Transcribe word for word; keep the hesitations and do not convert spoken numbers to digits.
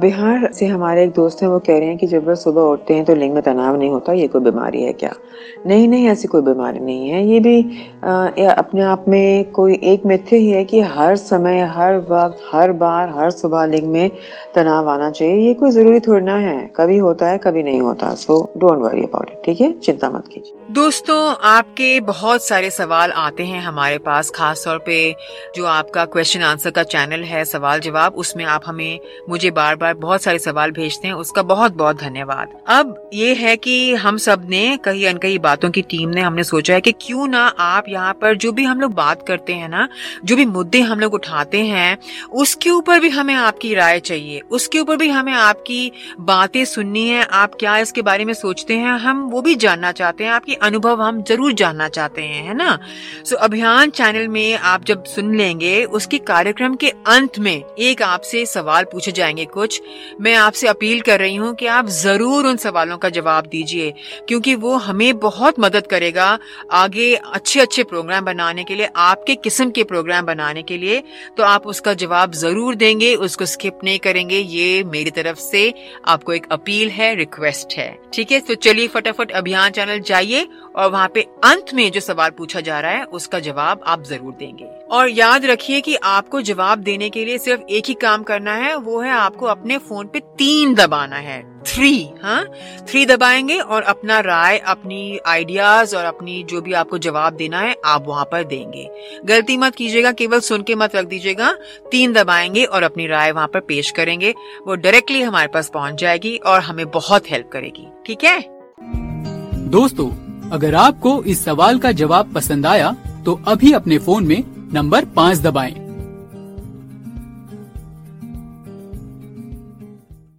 बिहार से हमारे एक दोस्त हैं, वो कह रहे हैं कि जब वह सुबह उठते हैं तो लिंग में तनाव नहीं होता, ये कोई बीमारी है क्या? नहीं नहीं, ऐसी कोई बीमारी नहीं है। ये भी आ, या अपने आप में कोई एक मिथ्या ही है कि हर समय, हर वक्त, हर बार, हर सुबह लिंग में तनाव आना चाहिए। ये कोई जरूरी थोड़ी ना है, कभी होता है कभी नहीं होता। So don't worry about it, ठीक है? चिंता मत कीजिए। दोस्तों, आपके बहुत सारे सवाल आते हैं हमारे पास, खास तौर पे जो आपका क्वेश्चन आंसर का चैनल है सवाल जवाब, उसमें आप हमें मुझे बार बार बहुत सारे सवाल भेजते हैं, उसका बहुत बहुत धन्यवाद। अब ये है कि हम सब ने कहीं अनकहीं बातों की टीम ने हमने सोचा है कि क्यों ना आप यहाँ पर जो भी हम लोग बात करते हैं ना, जो भी मुद्दे हम लोग उठाते हैं, उसके ऊपर भी हमें आपकी राय चाहिए, उसके ऊपर भी हमें आपकी बातें सुननी है। आप क्या इसके बारे में सोचते हैं, हम वो भी जानना चाहते हैं, आपकी अनुभव हम जरूर जानना चाहते हैं, है ना? सो अभियान चैनल में आप जब सुन लेंगे, उसके कार्यक्रम के अंत में एक आपसे सवाल पूछे जाएंगे कुछ। मैं आपसे अपील कर रही हूँ कि आप जरूर उन सवालों का जवाब दीजिए, क्योंकि वो हमें बहुत मदद करेगा आगे अच्छे अच्छे प्रोग्राम बनाने के लिए, आपके किस्म के प्रोग्राम बनाने के लिए। तो आप उसका जवाब जरूर देंगे, उसको स्किप नहीं करेंगे। ये मेरी तरफ से आपको एक अपील है, रिक्वेस्ट है, ठीक है? तो चलिए फटाफट अभियान चैनल जाइए और वहाँ पे अंत में जो सवाल पूछा जा रहा है उसका जवाब आप जरूर देंगे। और याद रखिए कि आपको जवाब देने के लिए सिर्फ एक ही काम करना है, वो है आपको अपने फोन पे तीन दबाना है, थ्री, हाँ थ्री दबाएंगे और अपना राय, अपनी आइडियाज और अपनी जो भी आपको जवाब देना है आप वहाँ पर देंगे। गलती मत कीजिएगा, केवल सुन के मत रख दीजिएगा। तीन दबाएंगे और अपनी राय वहाँ पर पेश करेंगे, वो डायरेक्टली हमारे पास पहुँच जाएगी और हमें बहुत हेल्प करेगी, ठीक है? दोस्तों, अगर आपको इस सवाल का जवाब पसंद आया तो अभी अपने फोन में नंबर पाँच दबाएं।